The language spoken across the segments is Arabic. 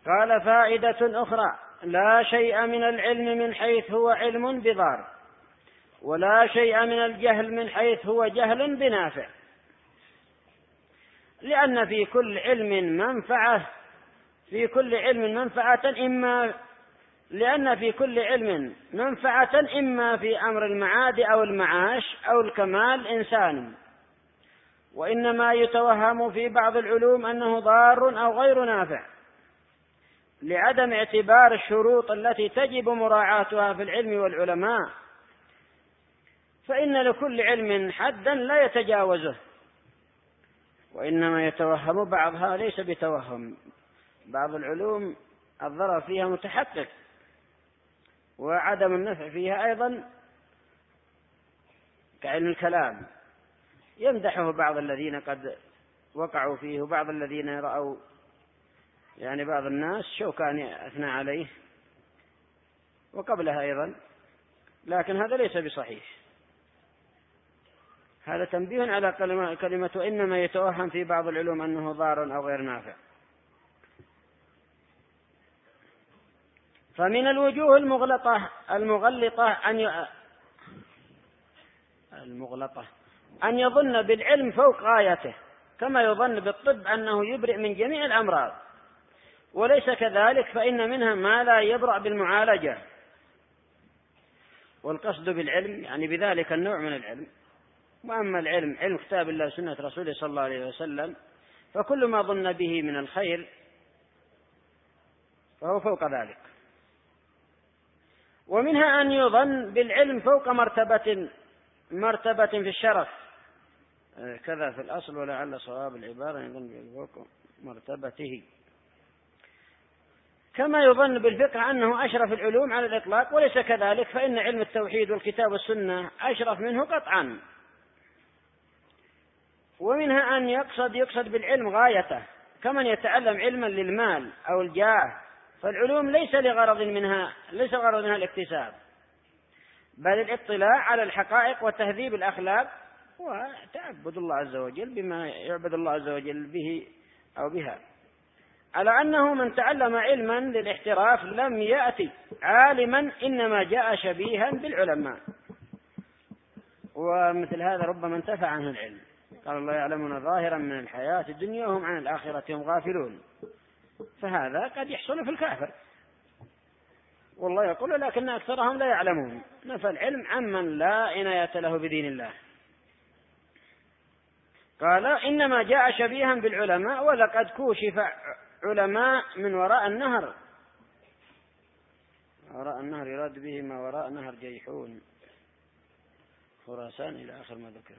قال: فائدة أخرى: لا شيء من العلم من حيث هو علم بضار، ولا شيء من الجهل من حيث هو جهل بنافع، لأن في كل علم منفعة، إما في أمر المعاد أو المعاش أو الكمال إنسان، وإنما يتوهم في بعض العلوم أنه ضار أو غير نافع، لعدم اعتبار الشروط التي تجب مراعاتها في العلم والعلماء، فإن لكل علم حدا لا يتجاوزه، وإنما يتوهم بعضها ليس بتوهم. بعض العلوم الضرر فيها متحقق، وعدم النفع فيها أيضا، كعلم الكلام يمدحه بعض الذين قد وقعوا فيه، وبعض الذين رأوا بعض الناس شوكاني أثنى عليه وقبلها أيضا، لكن هذا ليس بصحيح. هذا تنبيه على كلمة وإنما يتوهم في بعض العلوم أنه ضار أو غير نافع. فمن الوجوه المغلطة أن يظن بالعلم فوق غايته، كما يظن بالطب أنه يبرئ من جميع الأمراض، وليس كذلك، فإن منها ما لا يبرأ بالمعالجة. والقصد بالعلم بذلك النوع من العلم. وأما العلم علم كتاب الله وسنة رسوله صلى الله عليه وسلم، فكل ما ظن به من الخير فهو فوق ذلك. ومنها أن يظن بالعلم فوق مرتبة في الشرف، كذا في الأصل، ولعل صواب العبارة يظن فوق مرتبته، كما يظن بالفقه أنه أشرف العلوم على الإطلاق، وليس كذلك، فإن علم التوحيد والكتاب والسنة أشرف منه قطعا. ومنها أن يقصد بالعلم غايته، كمن يتعلم علما للمال أو الجاه، فالعلوم ليس غرض منها الاكتساب، بل الاطلاع على الحقائق وتهذيب الأخلاق وتعبد الله عز وجل بما يعبد الله عز وجل به أو بها، على أنه من تعلم علما للاحتراف لم يأتي عالما، إنما جاء شبيها بالعلماء. ومثل هذا ربما انتفع عنه العلم. قال: الله يعلمون ظاهرا من الحياة الدنيا وهم عن الآخرة هم غافلون. فهذا قد يحصل في الكافر، والله يقول: لكن أكثرهم لا يعلمون. نفى العلم عمن لا عناية له بدين الله. قال: إنما جاء شبيها بالعلماء، ولقد كوشف علماء من وراء النهر. وراء النهر يراد به ما وراء نهر جيحون خراسان إلى آخر ما ذكر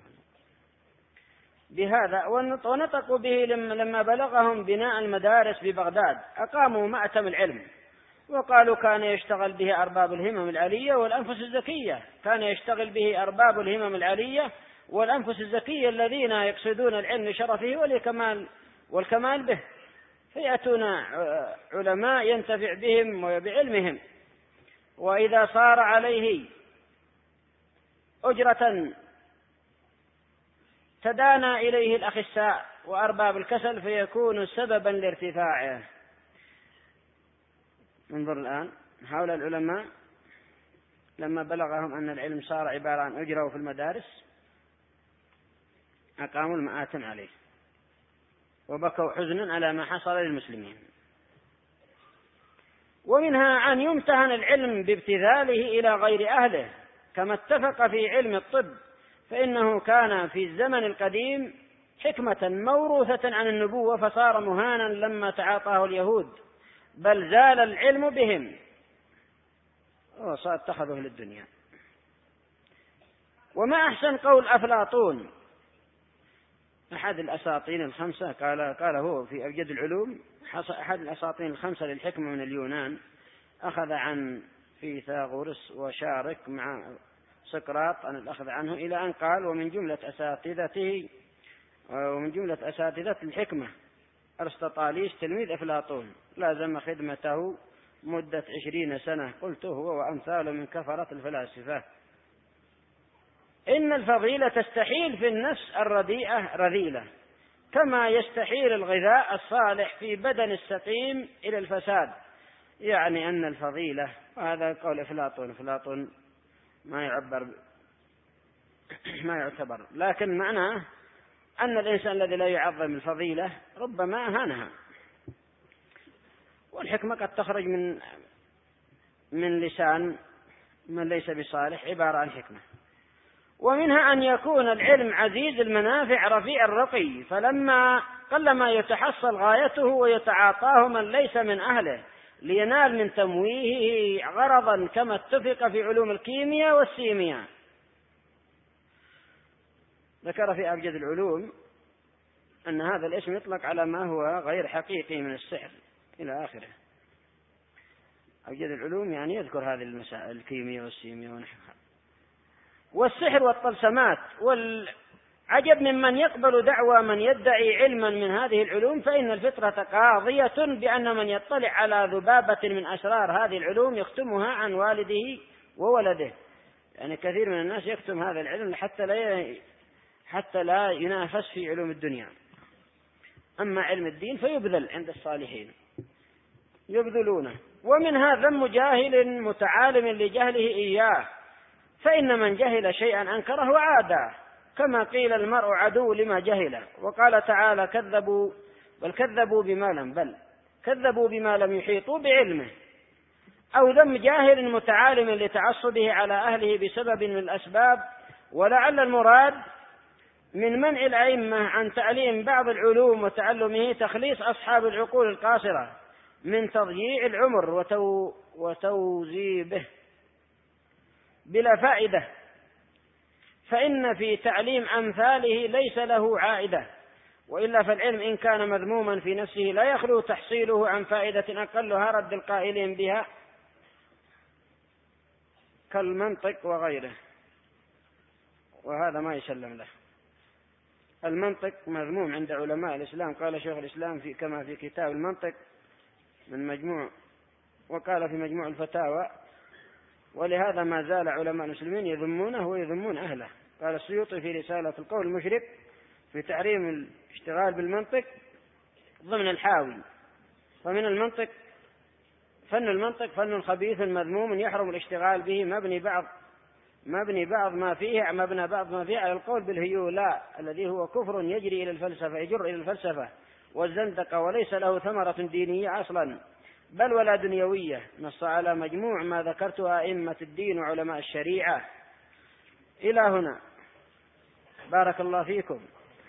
بهذا. ونطقوا به لما بلغهم بناء المدارس ببغداد، أقاموا مأتم العلم، وقالوا كان يشتغل به أرباب الهمم العالية والأنفس الزكية. كان يشتغل به أرباب الهمم العالية والأنفس الزكية الذين يقصدون العلم لشرفه والكمال به، فيأتون علماء ينتفع بهم وبعلمهم، وإذا صار عليه أجرة تدانى إليه الأخساء وأرباب الكسل، فيكون سببا لارتفاعه. انظر الآن هؤلاء العلماء لما بلغهم أن العلم صار عبارة عن أجرة في المدارس، أقاموا المآتم عليه وبكوا حزنا على ما حصل للمسلمين. ومنها أن يمتهن العلم بابتذاله إلى غير أهله، كما اتفق في علم الطب، فإنه كان في الزمن القديم حكمة موروثة عن النبوة، فصار مهانا لما تعاطاه اليهود، بل زال العلم بهم وصار اتخذوه للدنيا. وما أحسن قول أفلاطون أحد الأساطين الخمسة، قال هو في أبجد العلوم، أحد الأساطين الخمسة للحكمة من اليونان، أخذ عن فيثاغورس وشارك مع سقراط عن الأخذ عنه، إلى أن قال: ومن جملة أساتذة الحكمة أرسطاطاليس تلميذ أفلاطون، لازم خدمته مدة 20 سنة، قلت هو وأمثال من كفرة الفلاسفة. إن الفضيلة تستحيل في النفس الرديئة رذيلة، كما يستحيل الغذاء الصالح في بدن السقيم إلى الفساد. يعني أن الفضيلة، وهذا قول أفلاطون ما يعتبر، لكن معناه أن الإنسان الذي لا يعظم الفضيلة ربما أهانها. والحكمة قد تخرج من لسان من ليس بصالح عبارة عن حكمة. ومنها أن يكون العلم عزيز المنافع رفيع الرقي، فلما قلما يتحصل غايته ويتعاطاه من ليس من أهله لينال من تمويهه غرضا، كما اتفق في علوم الكيمياء والسيمياء. ذكر في أبجد العلوم أن هذا الاسم يطلق على ما هو غير حقيقي من السحر إلى آخره. أبجد العلوم يعني يذكر هذه المسائل الكيمياء والسيمياء ونحوها. والسحر والطلسمات. والعجب ممن يقبل دعوى من يدعي علما من هذه العلوم، فإن الفطرة قاضية بأن من يطلع على ذبابة من أسرار هذه العلوم يختمها عن والده وولده. يعني كثير من الناس يكتم هذا العلم حتى لا ينافس في علوم الدنيا. أما علم الدين فيبذل عند الصالحين، يبذلونه. ومنها ذم جاهل متعالم لجهله إياه، فإن من جهل شيئا أنكره وعاده، كما قيل المرء عدو لما جهله. وقال تعالى كذبوا بما لم يحيطوا بعلمه. أو ذم جاهل متعالم لتعصبه على أهله بسبب من الأسباب. ولعل المراد من منع الأئمة عن تعليم بعض العلوم وتعلمه تخليص أصحاب العقول القاصرة من تضييع العمر وتوزيبه بلا فائدة، فإن في تعليم أمثاله ليس له عائدة. وإلا فالعلم إن كان مذموما في نفسه لا يخلو تحصيله عن فائدة أقلها رد القائلين بها كالمنطق وغيره، وهذا ما يسلم له. المنطق مذموم عند علماء الإسلام، قال شيخ الإسلام كما في كتاب المنطق من مجموع، وقال في مجموع الفتاوى: ولهذا ما زال علماء المسلمين يذمونه ويذمون أهله. قال السيوطي في رسالة القول المشرك في تحريم الاشتغال بالمنطق ضمن الحاوي: فمن المنطق فن المنطق فن خبيث مذموم يحرم الاشتغال به، مبني بعض ما فيه على القول بالهيولاء الذي هو كفر يجر إلى الفلسفة والزندقة، وليس له ثمرة دينية أصلا بل ولا دنيوية. نص على مجموع ما ذكرته أئمة الدين وعلماء الشريعة. إلى هنا، بارك الله فيكم.